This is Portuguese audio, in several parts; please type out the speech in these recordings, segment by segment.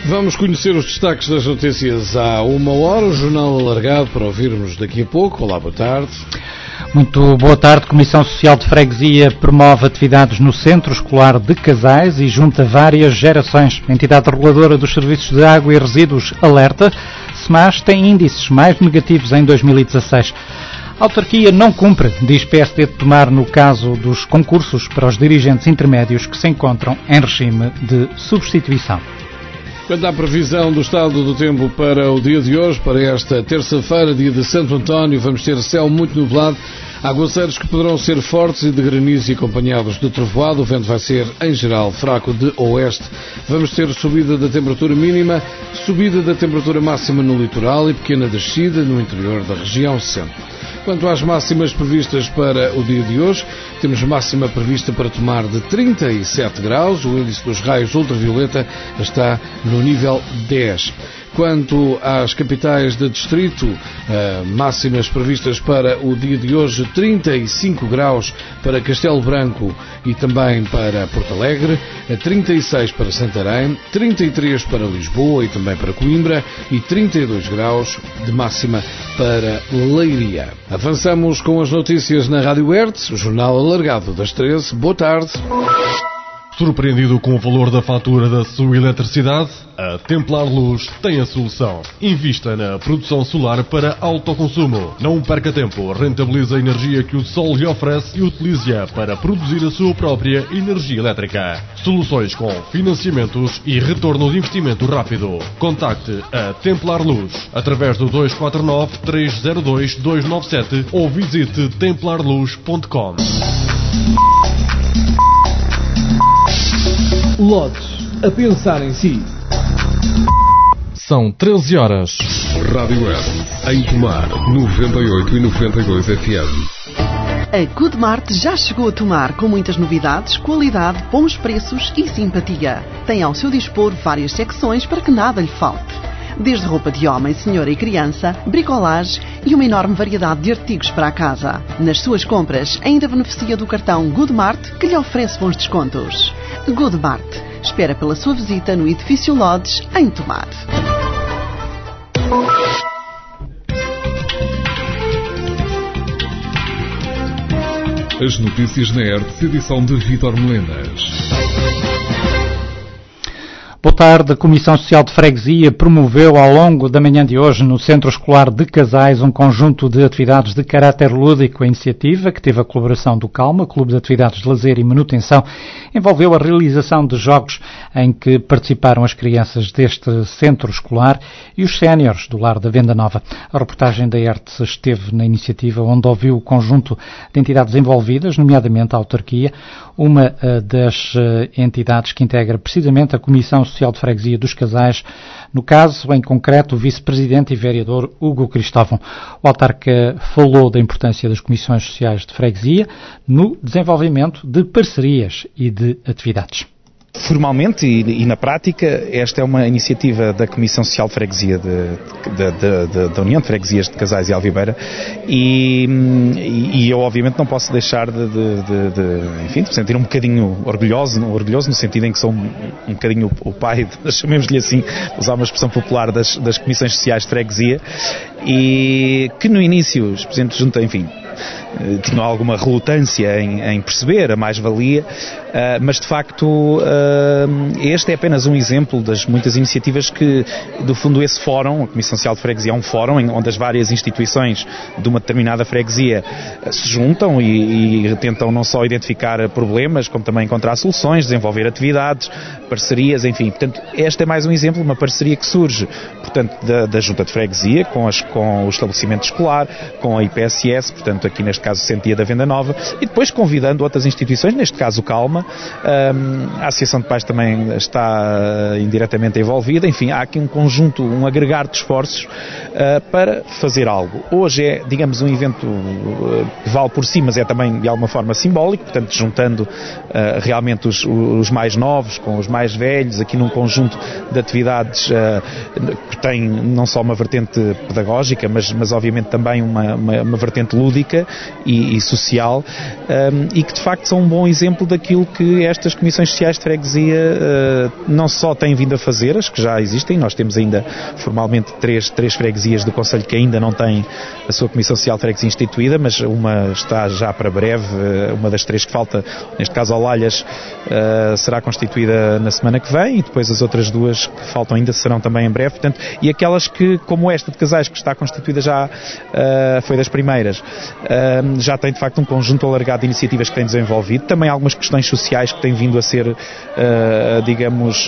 Vamos conhecer os destaques das notícias há 1 hora, o Jornal Alargado, para ouvirmos daqui a pouco. Olá, boa tarde. Muito boa tarde. Comissão Social de Freguesia promove atividades no Centro Escolar de Casais e junta várias gerações. A entidade reguladora dos serviços de água e resíduos alerta: SEMAS tem índices mais negativos em 2016. A autarquia não cumpre, diz PSD de Tomar, no caso dos concursos para os dirigentes intermédios que se encontram em regime de substituição. Quanto à previsão do estado do tempo para o dia de hoje, para esta terça-feira, dia de Santo António, vamos ter céu muito nublado, aguaceiros que poderão ser fortes e de granizo e acompanhados de trovoado. O vento vai ser, em geral, fraco de oeste. Vamos ter subida da temperatura mínima, subida da temperatura máxima no litoral e pequena descida no interior da região centro. Quanto às máximas previstas para o dia de hoje, temos máxima prevista para Tomar de 37 graus, o índice dos raios ultravioleta está no nível 10. Quanto às capitais de distrito, máximas previstas para o dia de hoje: 35 graus para Castelo Branco e também para Porto Alegre, 36 para Santarém, 33 para Lisboa e também para Coimbra e 32 graus de máxima para Leiria. Avançamos com as notícias na Rádio Hertz, o Jornal Alargado das 13. Boa tarde. Surpreendido com o valor da fatura da sua eletricidade? A Templar Luz tem a solução. Invista na produção solar para autoconsumo. Não perca tempo, rentabilize a energia que o sol lhe oferece e utilize-a para produzir a sua própria energia elétrica. Soluções com financiamentos e retorno de investimento rápido. Contacte a Templar Luz através do 249-302-297 ou visite templarluz.com. Lotes, a pensar em si. São 13 horas. Rádio Hertz, em Tomar, 98 e 92 FM. A Goodmart já chegou a Tomar com muitas novidades, qualidade, bons preços e simpatia. Tem ao seu dispor várias secções para que nada lhe falte. Desde roupa de homem, senhora e criança, bricolage e uma enorme variedade de artigos para a casa. Nas suas compras, ainda beneficia do cartão Goodmart, que lhe oferece bons descontos. Goodmart espera pela sua visita no edifício Lodge, em Tomar. As notícias na Hertz, edição de Vítor Melenas. Boa tarde. A Comissão Social de Freguesia promoveu ao longo da manhã de hoje no Centro Escolar de Casais um conjunto de atividades de caráter lúdico. A iniciativa, que teve a colaboração do Calma, Clube de Atividades de Lazer e Manutenção, envolveu a realização de jogos em que participaram as crianças deste centro escolar e os séniores do Lar da Venda Nova. A reportagem da Hertz esteve na iniciativa, onde ouviu o conjunto de entidades envolvidas, nomeadamente a autarquia, uma das entidades que integra precisamente a Comissão Social de Freguesia dos Casais, no caso, em concreto, o vice-presidente e vereador Hugo Cristóvão. O autarca falou da importância das comissões sociais de freguesia no desenvolvimento de parcerias e de atividades. Formalmente e na prática, esta é uma iniciativa da Comissão Social de Freguesia da União de Freguesias de Casais e Alvibeira e eu obviamente não posso deixar de me sentir um bocadinho orgulhoso no sentido em que sou um bocadinho o pai, chamemos-lhe assim, usar uma expressão popular das Comissões Sociais de Freguesia, e que no início os presidentes de junta, tinham alguma relutância em perceber a mais-valia, mas de facto este é apenas um exemplo das muitas iniciativas que, do fundo, esse fórum, a Comissão Social de Freguesia é um fórum onde as várias instituições de uma determinada freguesia se juntam e tentam não só identificar problemas, como também encontrar soluções, desenvolver atividades, parcerias, enfim. Portanto, este é mais um exemplo, uma parceria que surge, portanto, da Junta de Freguesia com o estabelecimento escolar, com a IPSS, portanto, aqui neste caso o Centro da Venda Nova, e depois convidando outras instituições, neste caso o Calma, a Associação de Pais também está indiretamente envolvida, enfim, há aqui um conjunto, um agregar de esforços para fazer algo. Hoje é, digamos, um evento que vale por si, mas é também de alguma forma simbólico, portanto, juntando realmente os mais novos com os mais velhos, aqui num conjunto de atividades que tem não só uma vertente pedagógica, mas obviamente também uma vertente lúdica, freguesia e social, e que de facto são um bom exemplo daquilo que estas comissões sociais de freguesia não só têm vindo a fazer, as que já existem. Nós temos ainda formalmente três freguesias do concelho que ainda não têm a sua comissão social de freguesia instituída, mas uma está já para breve, uma das três que falta, neste caso Olalhas, será constituída na semana que vem, e depois as outras duas que faltam ainda serão também em breve. Portanto, e aquelas que, como esta de Casais, que está constituída já, foi das primeiras, já tem de facto um conjunto alargado de iniciativas que tem desenvolvido, também algumas questões sociais que têm vindo a ser, digamos,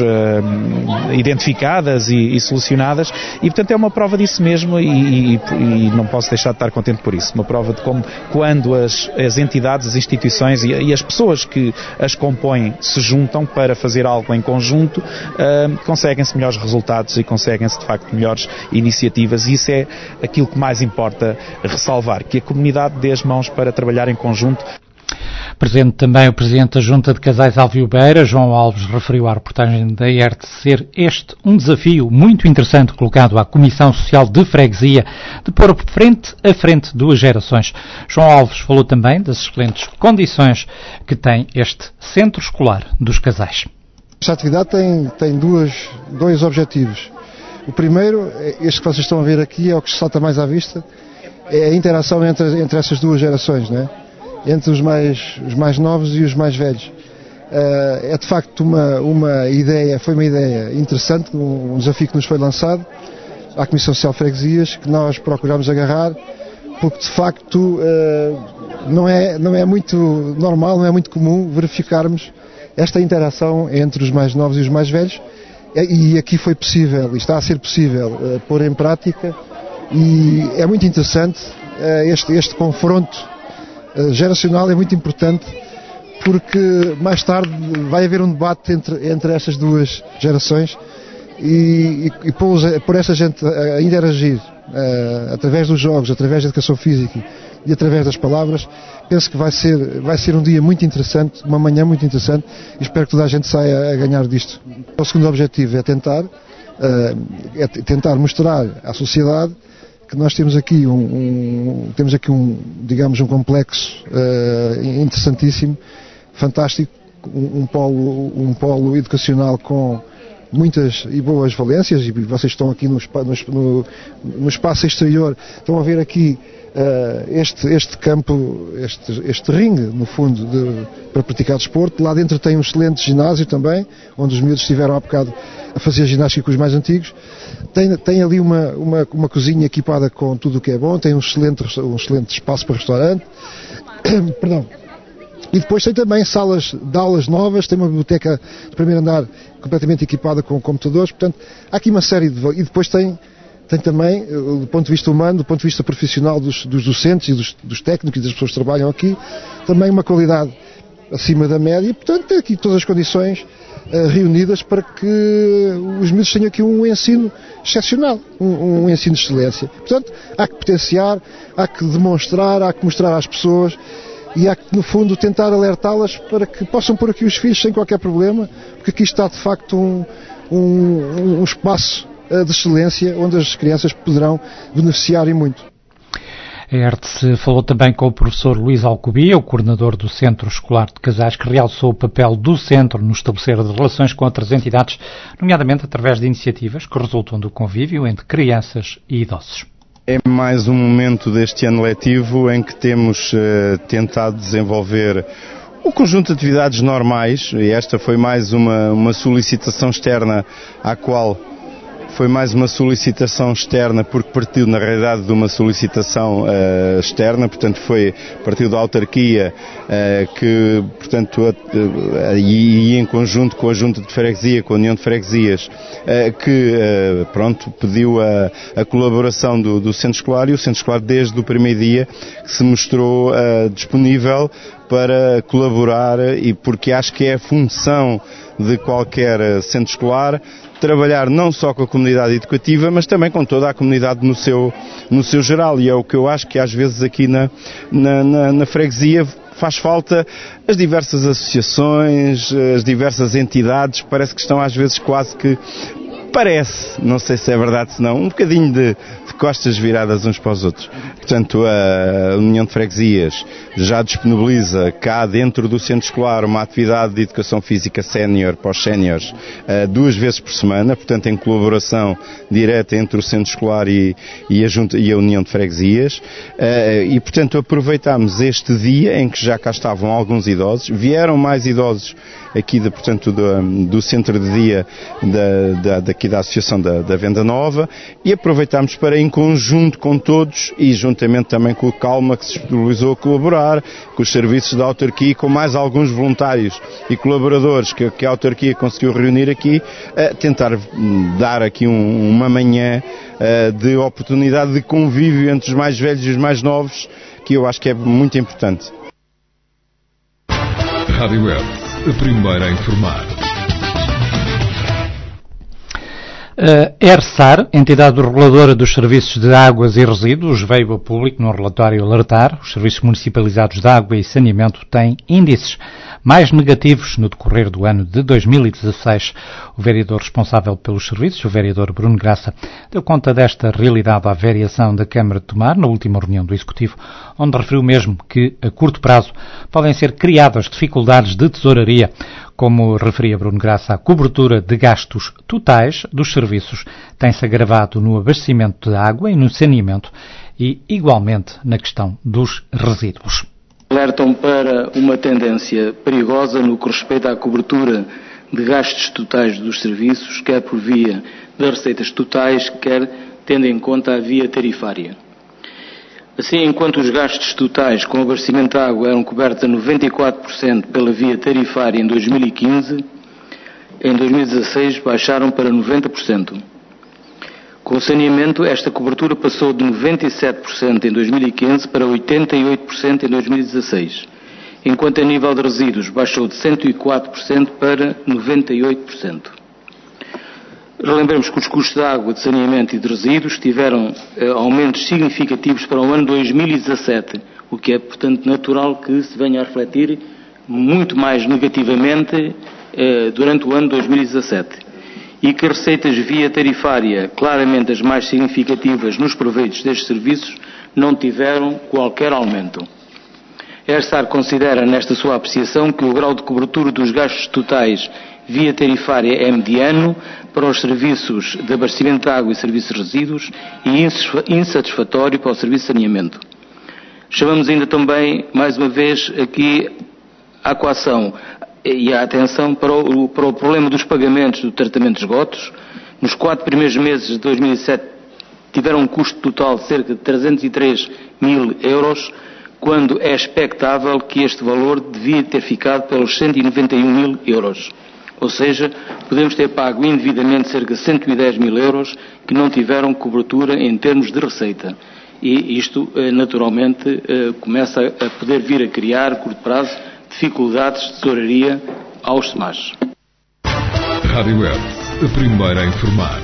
identificadas e solucionadas, e portanto é uma prova disso mesmo, e não posso deixar de estar contente por isso. Uma prova de como, quando as entidades, as instituições e as pessoas que as compõem se juntam para fazer algo em conjunto, conseguem-se melhores resultados e conseguem-se de facto melhores iniciativas, e isso é aquilo que mais importa ressalvar, que a comunidade dê as mãos para trabalhar em conjunto. Presente também o Presidente da Junta de Casais Alviobeira, João Alves, referiu à reportagem da ERT ser este um desafio muito interessante colocado à Comissão Social de Freguesia de pôr frente a frente duas gerações. João Alves falou também das excelentes condições que tem este Centro Escolar dos Casais. Esta atividade tem dois objetivos. O primeiro, este que vocês estão a ver aqui, é o que se salta mais à vista, é a interação entre essas duas gerações, não é? Entre os mais novos e os mais velhos. É de facto uma ideia interessante, um desafio que nos foi lançado à Comissão Social de Freguesias, que nós procuramos agarrar, porque de facto não é muito normal, não é muito comum verificarmos esta interação entre os mais novos e os mais velhos, e aqui foi possível, e está a ser possível pôr em prática, e é muito interessante este confronto geracional, é muito importante, porque mais tarde vai haver um debate entre estas duas gerações, e por essa gente a interagir através dos jogos, através da educação física e através das palavras. Penso que vai ser um dia muito interessante, uma manhã muito interessante, e espero que toda a gente saia a ganhar disto. O segundo objetivo é tentar mostrar à sociedade que nós temos aqui digamos, um complexo interessantíssimo, fantástico, um polo educacional com muitas e boas valências, e vocês estão aqui no espaço exterior, estão a ver aqui este campo, este ringue, no fundo, para praticar desporto. Lá dentro tem um excelente ginásio também, onde os miúdos estiveram há bocado a fazer ginástica com os mais antigos. Tem ali uma cozinha equipada com tudo o que é bom, tem um excelente espaço para restaurante. Perdão. E depois tem também salas de aulas novas, tem uma biblioteca de primeiro andar completamente equipada com computadores. Portanto, há aqui uma série de... E depois tem também, do ponto de vista humano, do ponto de vista profissional dos docentes e dos técnicos e das pessoas que trabalham aqui, também uma qualidade acima da média, e portanto tem aqui todas as condições reunidas para que os miúdos tenham aqui um ensino excepcional, um ensino de excelência. Portanto, há que potenciar, há que demonstrar, há que mostrar às pessoas, e há que, no fundo, tentar alertá-las para que possam pôr aqui os filhos sem qualquer problema, porque aqui está, de facto, um espaço de excelência onde as crianças poderão beneficiar e muito. A ERT falou também com o professor Luís Alcobia, o coordenador do Centro Escolar de Casais, que realçou o papel do centro no estabelecer de relações com outras entidades, nomeadamente através de iniciativas que resultam do convívio entre crianças e idosos. É mais um momento deste ano letivo em que temos tentado desenvolver um conjunto de atividades normais, e esta foi mais uma solicitação externa à qual... Foi mais uma solicitação externa, porque partiu na realidade de uma solicitação externa, portanto partiu da autarquia, que portanto e em conjunto com a Junta de Freguesia, com a União de Freguesias, que pediu a colaboração do Centro Escolar, e o Centro Escolar desde o primeiro dia que se mostrou disponível para colaborar, e porque acho que é a função de qualquer centro escolar trabalhar não só com a comunidade educativa, mas também com toda a comunidade no seu geral, e é o que eu acho que às vezes aqui na freguesia faz falta. As diversas associações, as diversas entidades, parece que estão às vezes quase que parece, não sei se é verdade se não, um bocadinho de costas viradas uns para os outros. Portanto, a União de Freguesias já disponibiliza cá dentro do centro escolar uma atividade de educação física sénior para os séniores 2 vezes por semana, portanto em colaboração direta entre o centro escolar e a União de Freguesias, e portanto aproveitámos este dia em que já cá estavam alguns idosos, vieram mais idosos aqui do centro de dia daqui da Associação da Venda Nova, e aproveitámos para, em conjunto com todos e juntamente também com o Calma, que se disponibilizou a colaborar, com os serviços da autarquia, com mais alguns voluntários e colaboradores que a autarquia conseguiu reunir aqui, tentar dar aqui uma manhã de oportunidade de convívio entre os mais velhos e os mais novos, que eu acho que é muito importante. Rádio Web, a primeira a informar. A ERSAR, entidade reguladora dos serviços de águas e resíduos, veio a público no relatório alertar: os serviços municipalizados de água e saneamento têm índices mais negativos no decorrer do ano de 2016. O vereador responsável pelos serviços, o vereador Bruno Graça, deu conta desta realidade à variação da Câmara de Tomar na última reunião do Executivo, onde referiu mesmo que, a curto prazo, podem ser criadas dificuldades de tesouraria. Como referia Bruno Graça, a cobertura de gastos totais dos serviços tem-se agravado no abastecimento de água e no saneamento e, igualmente, na questão dos resíduos. Alertam para uma tendência perigosa no que respeita à cobertura de gastos totais dos serviços, quer por via das receitas totais, quer tendo em conta a via tarifária. Assim, enquanto os gastos totais com abastecimento de água eram cobertos a 94% pela via tarifária em 2015, em 2016 baixaram para 90%. Com o saneamento, esta cobertura passou de 97% em 2015 para 88% em 2016, enquanto a nível de resíduos baixou de 104% para 98%. Relembremos que os custos de água, de saneamento e de resíduos tiveram aumentos significativos para o ano 2017, o que é, portanto, natural que se venha a refletir muito mais negativamente durante o ano 2017. E que receitas via tarifária, claramente as mais significativas nos proveitos destes serviços, não tiveram qualquer aumento. A ERSAR considera, nesta sua apreciação, que o grau de cobertura dos gastos totais via tarifária é mediano para os serviços de abastecimento de água e serviços de resíduos e insatisfatório para o serviço de saneamento. Chamamos ainda também, mais uma vez, aqui a coação e a atenção para o problema dos pagamentos do tratamento de esgotos. Nos 4 primeiros meses de 2007 tiveram um custo total de cerca de 303 mil euros, quando é expectável que este valor devia ter ficado pelos 191 mil euros. Ou seja, podemos ter pago indevidamente cerca de 110 mil euros que não tiveram cobertura em termos de receita. E isto, naturalmente, começa a poder vir a criar, a curto prazo, dificuldades de tesouraria aos SEMAS. Rádio Web, a primeira a informar.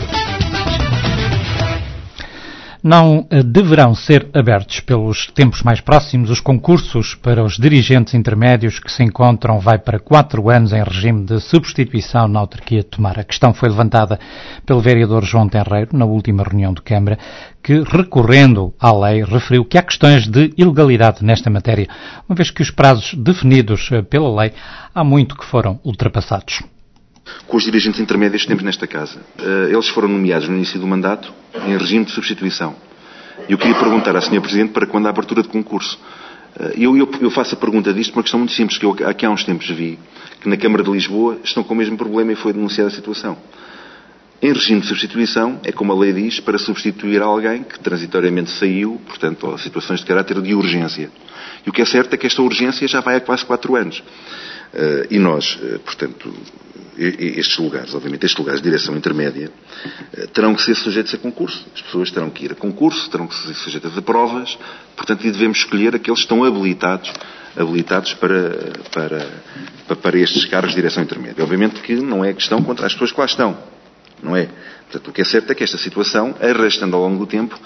Não deverão ser abertos pelos tempos mais próximos os concursos para os dirigentes intermédios que se encontram para 4 anos em regime de substituição na autarquia de Tomar. A questão foi levantada pelo vereador João Tenreiro na última reunião de Câmara, que, recorrendo à lei, referiu que há questões de ilegalidade nesta matéria, uma vez que os prazos definidos pela lei há muito que foram ultrapassados. Com os dirigentes intermédios que temos nesta casa. Eles foram nomeados no início do mandato em regime de substituição. Eu queria perguntar à Sra. Presidente para quando a abertura de concurso. Eu faço a pergunta disto por uma questão muito simples, que eu aqui há uns tempos vi, que na Câmara de Lisboa estão com o mesmo problema e foi denunciada a situação. Em regime de substituição, é como a lei diz, para substituir alguém que transitoriamente saiu, portanto, a situações de caráter de urgência. E o que é certo é que esta urgência já vai há quase 4 anos. E nós, portanto, estes lugares de direção intermédia, terão que ser sujeitos a concurso. As pessoas terão que ir a concurso, terão que ser sujeitas a provas, portanto, e devemos escolher aqueles que estão habilitados para estes cargos de direção intermédia. Obviamente que não é questão contra as pessoas que lá estão, não é? Portanto, o que é certo é que esta situação, arrastando ao longo do tempo,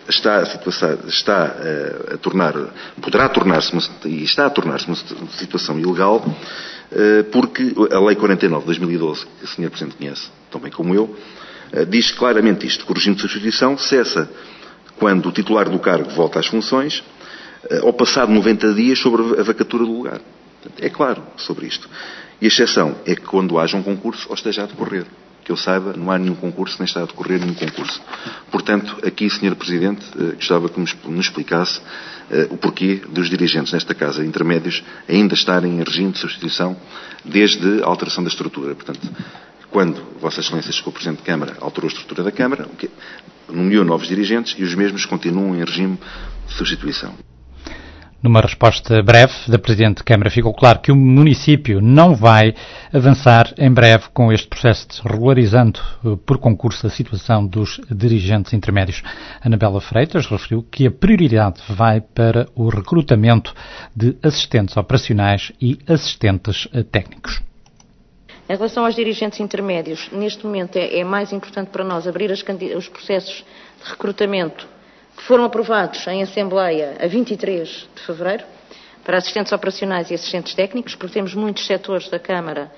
poderá tornar-se uma situação ilegal, porque a Lei 49 de 2012, que a Sra. Presidente conhece tão bem como eu, diz claramente isto, que o regime de substituição cessa quando o titular do cargo volta às funções, ou passado 90 dias sobre a vacatura do lugar. É claro sobre isto. E a exceção é que quando haja um concurso ou esteja a decorrer. Que eu saiba, não há nenhum concurso, nem está a decorrer nenhum concurso. Portanto, aqui, Sr. Presidente, gostava que nos explicasse o porquê dos dirigentes nesta Casa intermédios ainda estarem em regime de substituição desde a alteração da estrutura. Portanto, quando Vossa Excelência, Sr. Presidente de Câmara, alterou a estrutura da Câmara, nomeou novos dirigentes e os mesmos continuam em regime de substituição. Numa resposta breve da Presidente de Câmara, ficou claro que o município não vai avançar em breve com este processo de regularizando por concurso a situação dos dirigentes intermédios. Anabela Freitas referiu que a prioridade vai para o recrutamento de assistentes operacionais e assistentes técnicos. Em relação aos dirigentes intermédios, neste momento é mais importante para nós abrir os processos de recrutamento que foram aprovados em Assembleia a 23 de fevereiro, para assistentes operacionais e assistentes técnicos, porque temos muitos setores da Câmara,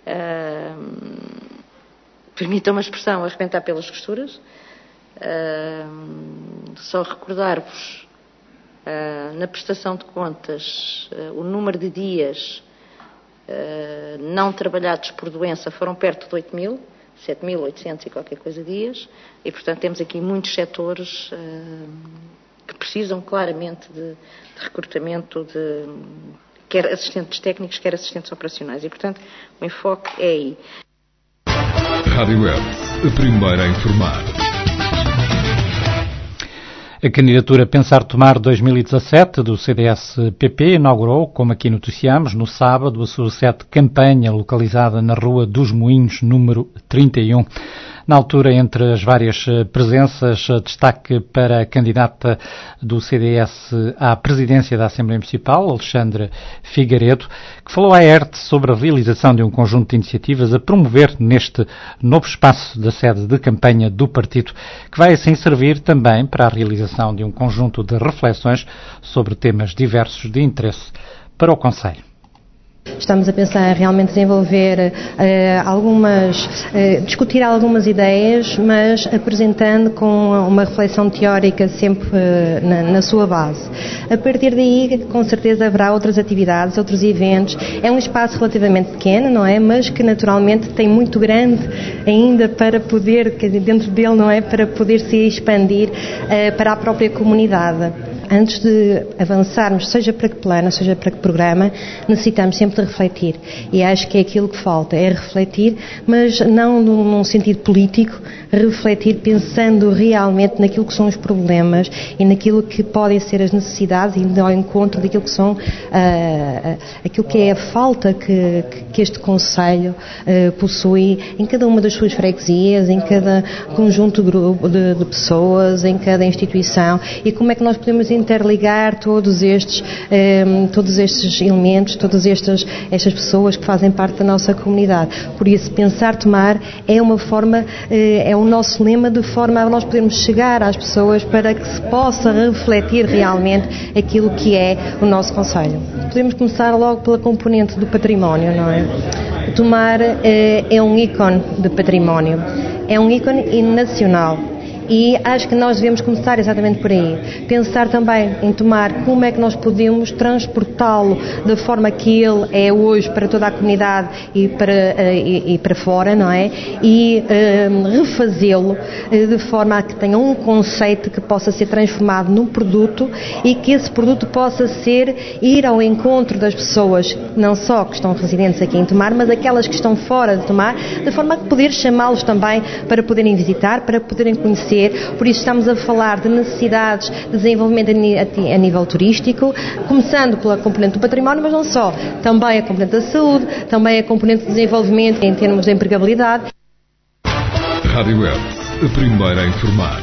permitam uma expressão, a arrebentar pelas costuras. Só recordar-vos, na prestação de contas, o número de dias não trabalhados por doença foram perto de 8.000, 7.800 e qualquer coisa dias, e portanto temos aqui muitos setores que precisam claramente de recrutamento de quer assistentes técnicos, quer assistentes operacionais, e portanto o enfoque é aí. Rádio Web, a primeira a informar. A candidatura Pensar Tomar 2017 do CDS-PP inaugurou, como aqui noticiamos, no sábado a sua sede de campanha localizada na Rua dos Moinhos, número 31. Na altura, entre as várias presenças, destaque para a candidata do CDS à presidência da Assembleia Municipal, Alexandre Figueiredo, que falou à ERT sobre a realização de um conjunto de iniciativas a promover neste novo espaço da sede de campanha do partido, que vai assim servir também para a realização de um conjunto de reflexões sobre temas diversos de interesse para o Conselho. Estamos a pensar realmente desenvolver discutir algumas ideias, mas apresentando com uma reflexão teórica sempre na sua base. A partir daí, com certeza haverá outras atividades, outros eventos. É um espaço relativamente pequeno, não é? Mas que naturalmente tem muito grande ainda para poder, dentro dele, não é? Para poder se expandir para a própria comunidade. Antes de avançarmos, seja para que plano, seja para que programa, necessitamos sempre de refletir. E acho que é aquilo que falta, é refletir, mas não num sentido político, refletir pensando realmente naquilo que são os problemas e naquilo que podem ser as necessidades e ao encontro daquilo que são aquilo que é a falta que este Conselho possui em cada uma das suas freguesias, em cada conjunto de pessoas, em cada instituição, e como é que nós podemos interligar todos estes elementos, todas estas pessoas que fazem parte da nossa comunidade. Por isso, Pensar Tomar é uma forma, é o nosso lema, de forma a nós podermos chegar às pessoas para que se possa refletir realmente aquilo que é o nosso Conselho. Podemos começar logo pela componente do património, não é? Tomar é um ícone de património, é um ícone nacional. E acho que nós devemos começar exatamente por aí. Pensar também em Tomar, como é que nós podemos transportá-lo da forma que ele é hoje para toda a comunidade e para fora, não é? E refazê-lo de forma a que tenha um conceito que possa ser transformado num produto e que esse produto possa ir ao encontro das pessoas, não só que estão residentes aqui em Tomar, mas aquelas que estão fora de Tomar, de forma a poder chamá-los também para poderem visitar, para poderem conhecer. Por isso estamos a falar de necessidades de desenvolvimento a nível turístico, começando pela componente do património, mas não só, também a componente da saúde, também a componente de desenvolvimento em termos de empregabilidade. Rádio Web, a primeira a informar.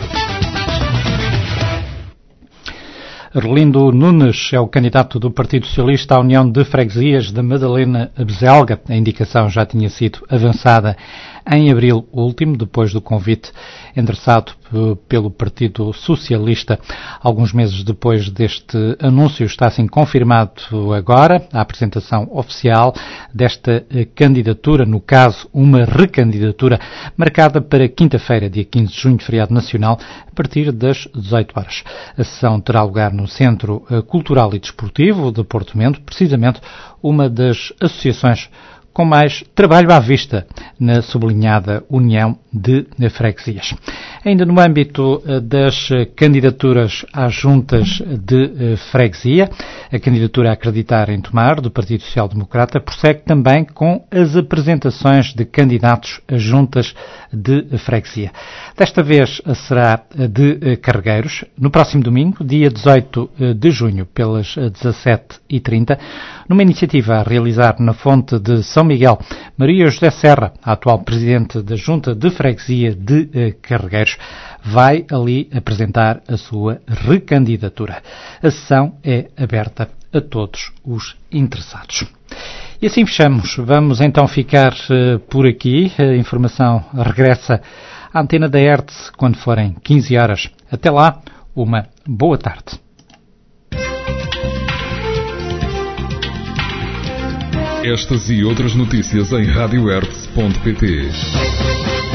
Arlindo Nunes é o candidato do Partido Socialista à União de Freguesias da Madalena Beselga. A indicação já tinha sido avançada em abril último, depois do convite endereçado pelo Partido Socialista. Alguns meses depois deste anúncio, está assim confirmado agora a apresentação oficial desta candidatura, no caso, uma recandidatura, marcada para quinta-feira, dia 15 de junho, feriado nacional, a partir das 18 horas. A sessão terá lugar no Centro Cultural e Desportivo de Porto Mento, precisamente uma das associações com mais trabalho à vista na sublinhada União de Freguesias. Ainda no âmbito das candidaturas às juntas de freguesia, a candidatura a Acreditar em Tomar, do Partido Social Democrata, prossegue também com as apresentações de candidatos a juntas de freguesia. Desta vez será de Carregueiros, no próximo domingo, dia 18 de junho, pelas 17h30, numa iniciativa a realizar na Fonte de São Miguel. Maria José Serra, a atual Presidente da Junta de Freguesia de Carregueiros, vai ali apresentar a sua recandidatura. A sessão é aberta a todos os interessados. E assim fechamos. Vamos então ficar por aqui. A informação regressa à antena da Hertz quando forem 15 horas. Até lá, uma boa tarde. Estas e outras notícias em radiohertz.pt.